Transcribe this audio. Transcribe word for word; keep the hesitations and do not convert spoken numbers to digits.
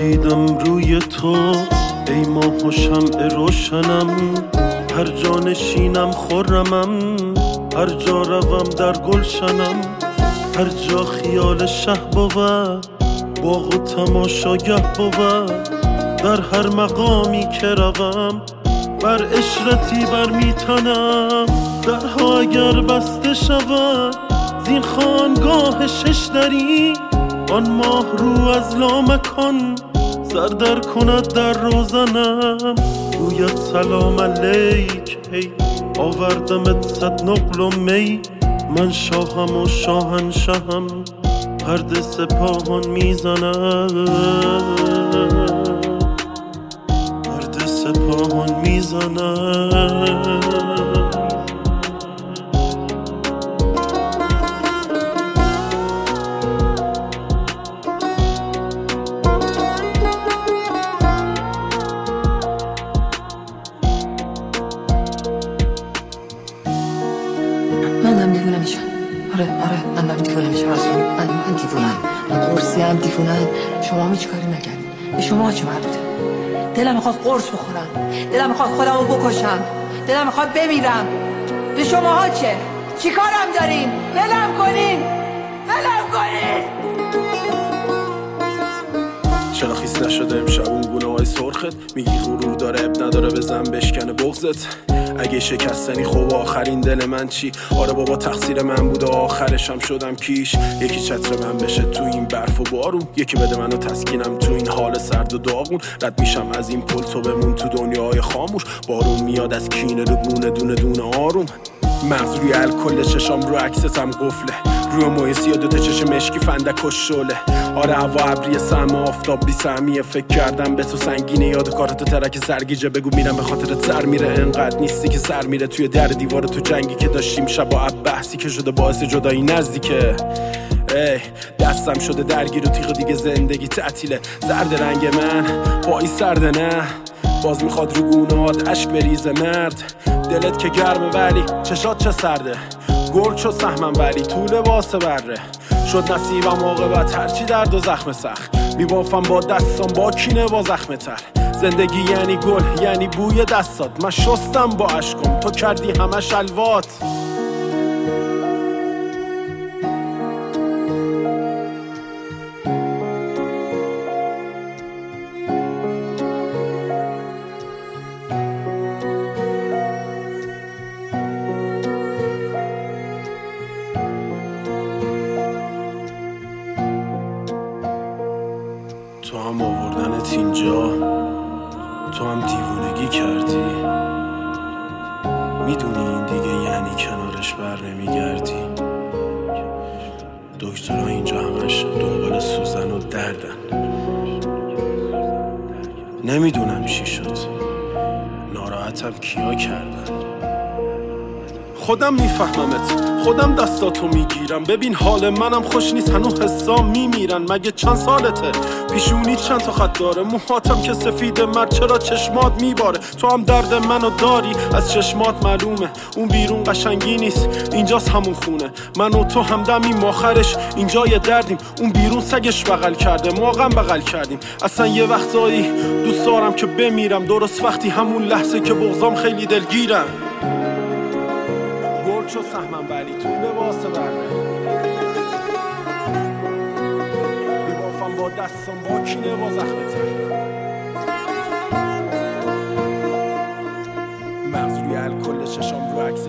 خندیدم روی تو ای ماه و شمع روشنم، هر جا نشینم خرمم، هر جا روم در گلشنم، هر جا خیال شه بود باغ و تماشاگه بود، در هر مقامی که روم بر عشرتی برمیتنم، درها اگر بسته شود زین خانگاه شش دری، آن ماه رو از لامکان سر در کند در روزنم، گوید سلام علیک هی آوردمت صد نقل و می، من شاهم و شاهنشهم پرده سپاهان میزنم، پرده سپاهان میزنم. منم دیوونه میشم. آره آره منم دیوونه میشم. من من دیوونم. من قرصی هم دیوونم. شما می چیکاری نکردید؟ به شما چه مربوطه؟ دلم میخواد قرص بخورم. دلم میخواد خودمو بکشم. دلم میخواد بمیرم. به شماها چه؟ چیکارم دارین؟ ولم کنین. ولم کنین. چرا خیس نشده امشب اون گونه های سرخت؟ میگی غرور داره اب نداره بزن بشکنه بغزت، اگه شکستنی خوب آخرین دل من چی؟ آره بابا تقصیر من بود و آخرشم شدم کیش، یکی چتر من بشه تو این برف و بارون، یکی بده منو تسکینم تو این حال سرد و داغون، رد میشم از این پل تو بمون تو دنیای خاموش، بارون میاد از کینه رو دونه دونه دونه آروم، مغز روی الکل چشام رو عکستم قفله، روی موی سیاه دوتا چشم مشکی فندک و شله، آره هوا ابری سم آفتاب بی سهمیه، فکر کردم به تو سنگینه یاد کارت ترک سرگیجه، بگو میرم به خاطر سر میره انقدر نیستی که سر میره توی در دیوار تو جنگی که داشتیم شب و عب بحثی که شده باعث جدایی نزدیکه، ای دستم شده درگیر و تیغ دیگه زندگی تعطیله، زرد رنگ من پایی سرده نه باز میخواد رو گونهات اشک بریزه مرد، دلت که گرمه ولی چشات چه سرده، گل چو سهمم ولی طول واسه بره، شد نصیبم عاقبت هرچی درد و زخم سخت، میبافم با دستم با کینه با زخم تر، زندگی یعنی گل یعنی بوی دستات، من شستم با عشقم تو کردی همه شلوات. تو هم آوردنت اینجا، تو هم دیوونگی کردی، میدونی این دیگه یعنی کنارش بر نمیگردی، دکترها اینجا همش دنبال سوزن و دردن، نمیدونم چی شد، ناراحتم کیا کردن، خودم میفهممت، خودم دستاتو میگیرم، ببین حال منم خوش نیست هنو حسام میمیرن، مگه چند سالته؟ پیشونی چند تا خط داره، موهاتم که سفیده مرد چرا چشمات میباره، تو هم درد منو داری از چشمات معلومه، اون بیرون قشنگی نیست اینجاست همون خونه، من و تو همدمیم آخرش اینجا یه دردیم، اون بیرون سگش بغل کرده ما غم بغل کردیم، اصلا یه وقتایی دوست دارم که بمیرم، درست وقتی همون لحظه که بغضام خیلی دلگیرم، چو سهمم ولی طول واسه بره، میبافم با دستم با کینه با زخم تر، مغز روی الکل چشام رو عکس